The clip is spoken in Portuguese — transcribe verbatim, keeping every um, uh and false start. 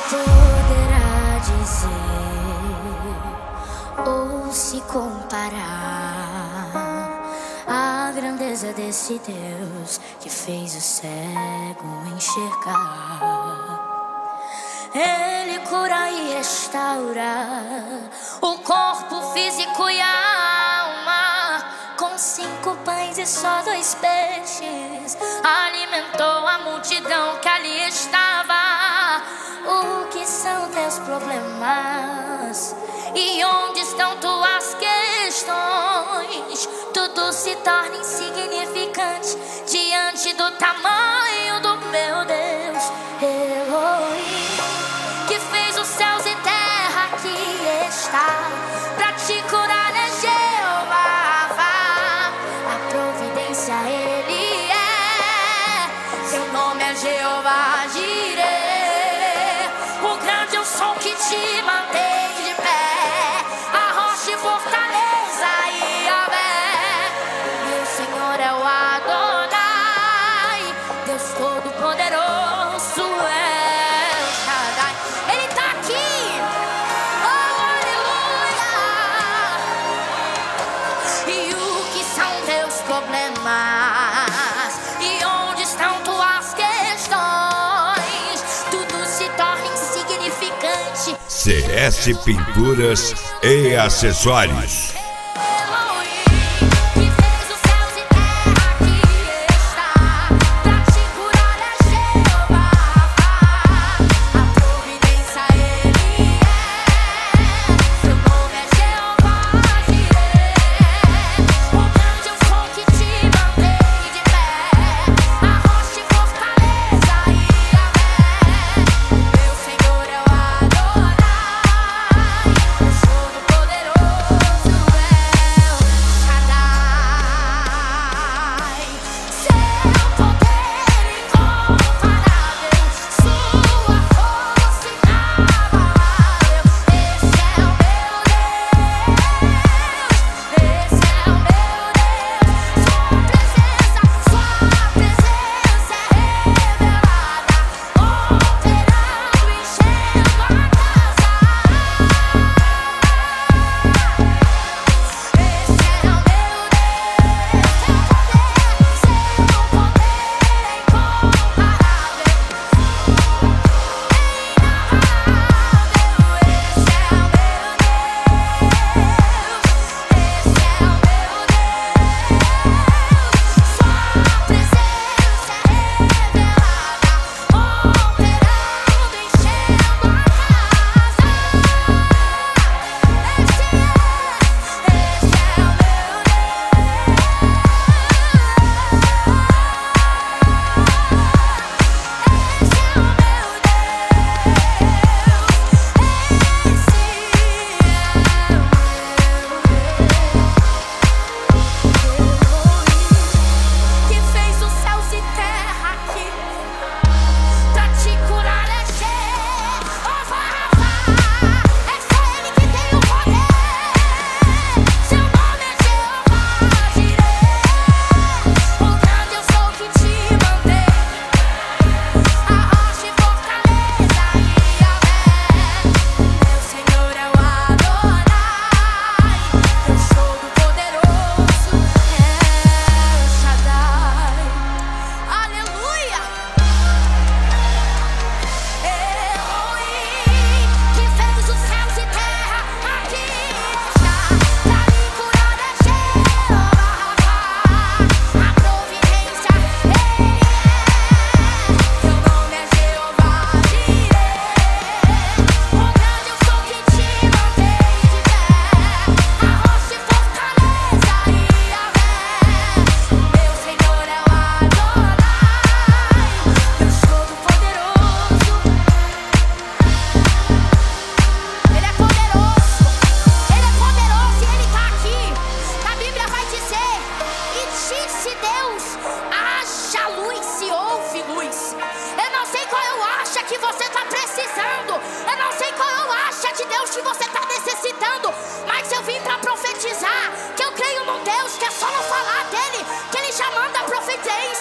poderá dizer ou se comparar à grandeza desse Deus que fez o cego enxergar. Ele cura e restaura o corpo físico e a alma. Com cinco pães e só dois peixes alimentou a multidão que ali estava. O que são teus problemas? E onde estão tuas questões? Tudo se torna insignificante diante do tamanho do meu Deus Elohim, que fez os céus e terra. Aqui está pra te curar, é Jeová. A providência Ele é, seu nome é Jeová Jireh, o grande eu sou que te mantém de pé, a rocha e fortaleza Yahvé. Meu Senhor é o Adonai, Deus Todo-Poderoso é o Shaddai. Ele tá aqui, oh aleluia. E o que são teus problemas? E onde estão tuas questões? Tudo se torna insignificante. C S Pinturas e Acessórios. Que você está necessitando, mas eu vim para profetizar que eu creio num Deus que é só não falar dele, que ele já manda a providência.